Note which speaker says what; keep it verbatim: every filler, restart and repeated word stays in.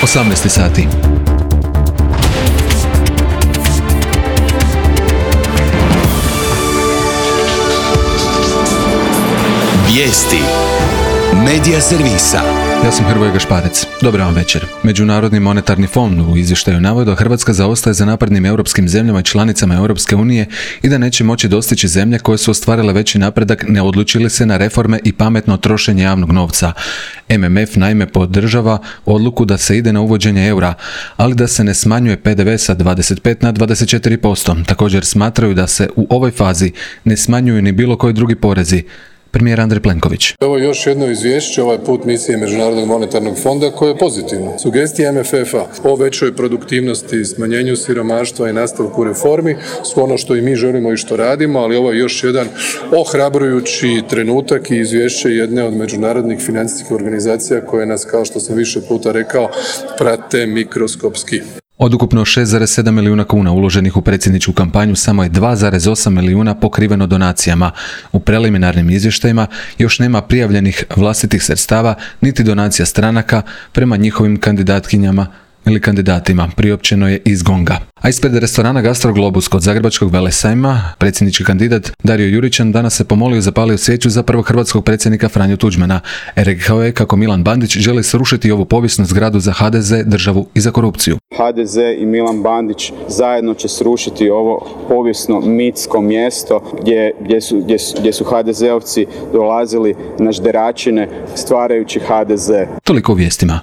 Speaker 1: osamnaest sati.
Speaker 2: Vijesti Medija servisa.
Speaker 1: Ja sam Hrvoje Gašparec. Dobar vam večer. Međunarodni monetarni fond u izvještaju navodi da Hrvatska zaostaje za naprednim europskim zemljama i članicama Europske unije i da neće moći dostići zemlje koje su ostvarile veći napredak ne odlučili se na reforme i pametno trošenje javnog novca. M M F naime podržava odluku da se ide na uvođenje eura, ali da se ne smanjuje P D V sa dvadeset pet na dvadeset četiri posto. Također smatraju da se u ovoj fazi ne smanjuju ni bilo koji drugi porezi. Premijer Andrej Plenković.
Speaker 3: Ovo je još jedno izvješće, ovaj put misije Međunarodnog monetarnog fonda koje je pozitivno. Sugestije M F F-a o većoj produktivnosti, smanjenju siromaštva i nastavku reformi su ono što i mi želimo i što radimo, ali ovo je još jedan ohrabrujući trenutak i izvješće jedne od međunarodnih financijskih organizacija koje nas, kao što sam više puta rekao, prate mikroskopski.
Speaker 1: Od ukupno šest zarez sedam milijuna kuna uloženih u predsjedničku kampanju, samo je dva zarez osam milijuna pokriveno donacijama. U preliminarnim izvještajima još nema prijavljenih vlastitih sredstava niti donacija stranaka prema njihovim kandidatkinjama ili kandidatima, priopćeno je iz Gonga. A ispred restorana Gastro Globus kod Zagrebačkog velesajma, predsjednički kandidat Dario Juričan danas se pomolio i zapalio svijeću za prvog hrvatskog predsjednika Franju Tuđmana. Rekao je kako Milan Bandić želi srušiti ovu povijesnu zgradu za H D Z, državu i za korupciju.
Speaker 4: H D Z i Milan Bandić zajedno će srušiti ovo povijesno mitsko mjesto gdje, gdje, su, gdje, su, gdje su ha de zeovci dolazili na žderačine stvarajući H D Z.
Speaker 1: Toliko u vijestima.